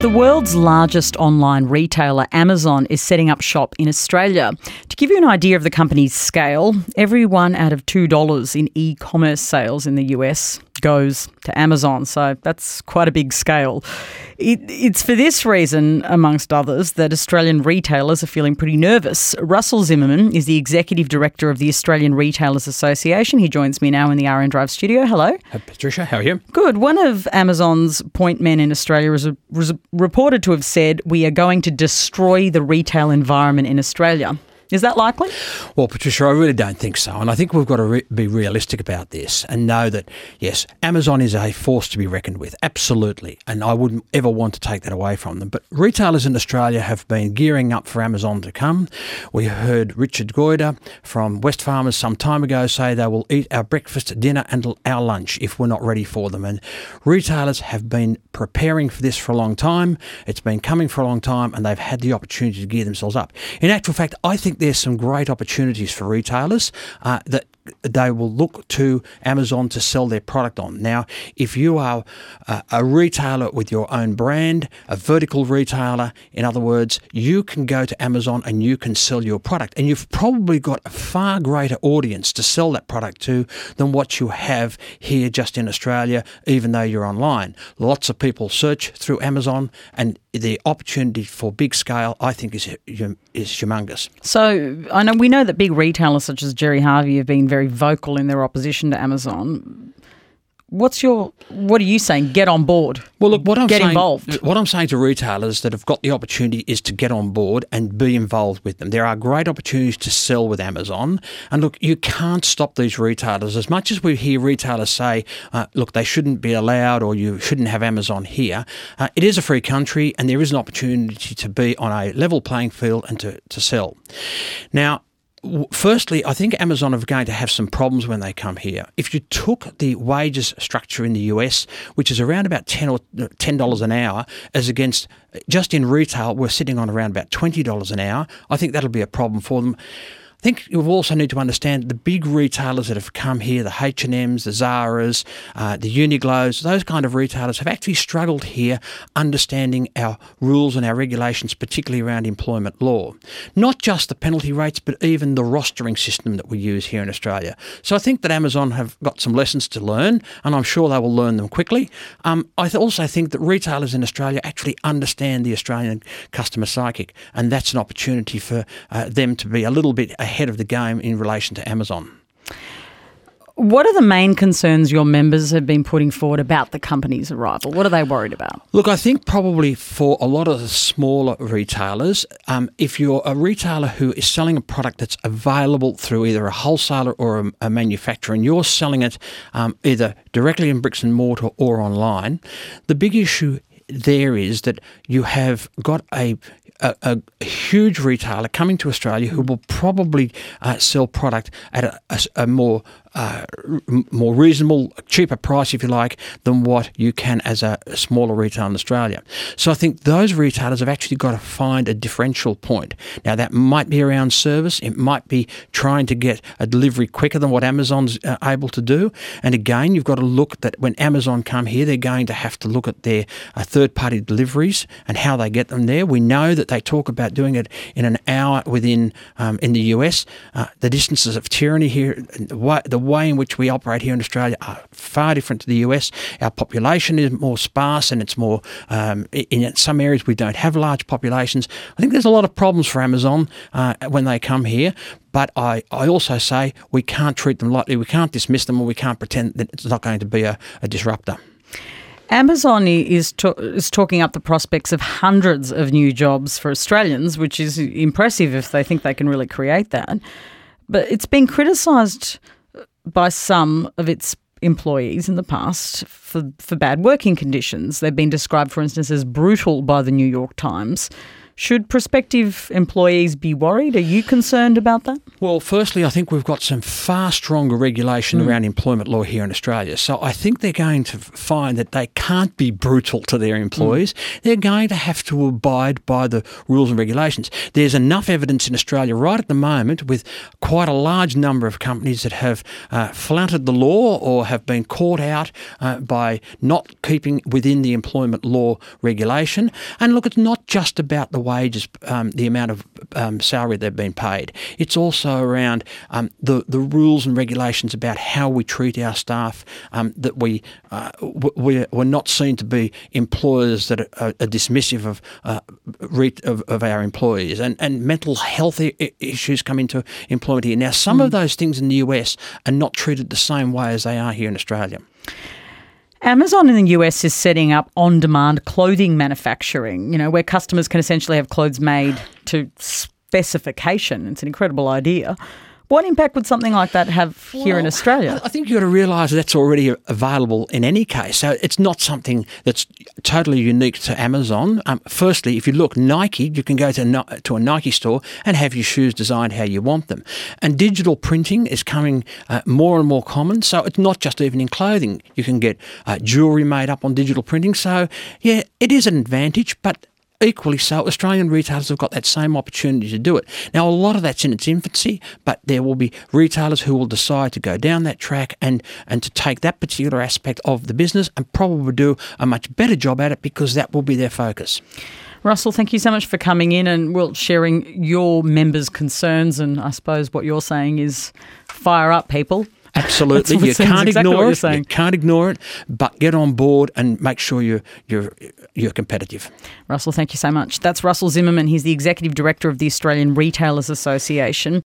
The world's largest online retailer, Amazon, is setting up shop in Australia. To give you an idea of the company's scale, every $1 out of $2 in e-commerce sales in the US goes to Amazon. So that's quite a big scale. It's for this reason, amongst others, that Australian retailers are feeling pretty nervous. Russell Zimmerman is the Executive Director of the Australian Retailers Association. He joins me now in the RN Drive studio. Hello. Hi, Patricia. How are you? Good. One of Amazon's point men in Australia was reported to have said, "We are going to destroy the retail environment in Australia." Is that likely? Well, Patricia, I really don't think so. And I think we've got to be realistic about this and know that, yes, Amazon is a force to be reckoned with. Absolutely. And I wouldn't ever want to take that away from them. But retailers in Australia have been gearing up for Amazon to come. We heard Richard Goyder from Wesfarmers some time ago say they will eat our breakfast, dinner and our lunch if we're not ready for them. And retailers have been preparing for this for a long time. It's been coming for a long time and they've had the opportunity to gear themselves up. In actual fact, I think there's some great opportunities for retailers that they will look to Amazon to sell their product on. Now, if you are a retailer with your own brand, a vertical retailer, in other words, you can go to Amazon and you can sell your product. And you've probably got a far greater audience to sell that product to than what you have here just in Australia, even though you're online. Lots of people search through Amazon and the opportunity for big scale, I think, is humongous. So we know that big retailers such as Gerry Harvey have been very vocal in their opposition to Amazon. What are you saying? Get on board. Well, look, get involved. What I'm saying to retailers that have got the opportunity is to get on board and be involved with them. There are great opportunities to sell with Amazon. And look, you can't stop these retailers. As much as we hear retailers say, look, they shouldn't be allowed or you shouldn't have Amazon here, it is a free country and there is an opportunity to be on a level playing field and to sell. Now, firstly, I think Amazon are going to have some problems when they come here. If you took the wages structure in the US, which is around about $10 an hour, as against just in retail, we're sitting on around about $20 an hour, I think that'll be a problem for them. I think you also need to understand the big retailers that have come here, the H&Ms, the Zaras, the Uniqlos, those kind of retailers have actually struggled here understanding our rules and our regulations, particularly around employment law. Not just the penalty rates, but even the rostering system that we use here in Australia. So I think that Amazon have got some lessons to learn, and I'm sure they will learn them quickly. I also think that retailers in Australia actually understand the Australian customer psychic, and that's an opportunity for them to be a little bit ahead of the game in relation to Amazon. What are the main concerns your members have been putting forward about the company's arrival? What are they worried about? Look, I think probably for a lot of the smaller retailers, if you're a retailer who is selling a product that's available through either a wholesaler or a manufacturer and you're selling it either directly in bricks and mortar or online, the big issue there is that you have got a huge retailer coming to Australia who will probably sell product at a more reasonable, cheaper price, if you like, than what you can as a smaller retailer in Australia. So I think those retailers have actually got to find a differential point. Now, that might be around service. It might be trying to get a delivery quicker than what Amazon's able to do. And again, you've got to look that when Amazon come here, they're going to have to look at their third-party deliveries and how they get them there. We know that they talk about doing it in an hour within in the US. The distances of tyranny here, the way in which we operate here in Australia are far different to the US. Our population is more sparse and it's more, in some areas we don't have large populations. I think there's a lot of problems for Amazon when they come here. But I also say we can't treat them lightly, we can't dismiss them, or we can't pretend that it's not going to be a disruptor. Amazon is talking up the prospects of hundreds of new jobs for Australians, which is impressive if they think they can really create that. But it's been criticised by some of its employees in the past for bad working conditions. They've been described, for instance, as brutal by the New York Times. Should prospective employees be worried? Are you concerned about that? Well, firstly, I think we've got some far stronger regulation around employment law here in Australia. So I think they're going to find that they can't be brutal to their employees. They're going to have to abide by the rules and regulations. There's enough evidence in Australia right at the moment with quite a large number of companies that have flouted the law or have been caught out by not keeping within the employment law regulation. And look, it's not just about the wages, the amount of salary they've been paid. It's also around the rules and regulations about how we treat our staff, that we're not seen to be employers that are dismissive of our employees. And mental health issues come into employment here. Now, some of those things in the US are not treated the same way as they are here in Australia. Amazon in the US is setting up on-demand clothing manufacturing, where customers can essentially have clothes made to specification. It's an incredible idea. What impact would something like that have here in Australia? I think you've got to realise that's already available in any case. So it's not something that's totally unique to Amazon. Firstly, if you look Nike, you can go to a Nike store and have your shoes designed how you want them. And digital printing is coming more and more common. So it's not just even in clothing. You can get jewellery made up on digital printing. So, yeah, it is an advantage, but equally so, Australian retailers have got that same opportunity to do it. Now, a lot of that's in its infancy, but there will be retailers who will decide to go down that track and to take that particular aspect of the business and probably do a much better job at it because that will be their focus. Russell, thank you so much for coming in and sharing your members' concerns. And I suppose what you're saying is fire up, people. Absolutely. You can't ignore it. You can't ignore it, but get on board and make sure you're competitive. Russell, thank you so much. That's Russell Zimmerman. He's the Executive Director of the Australian Retailers Association.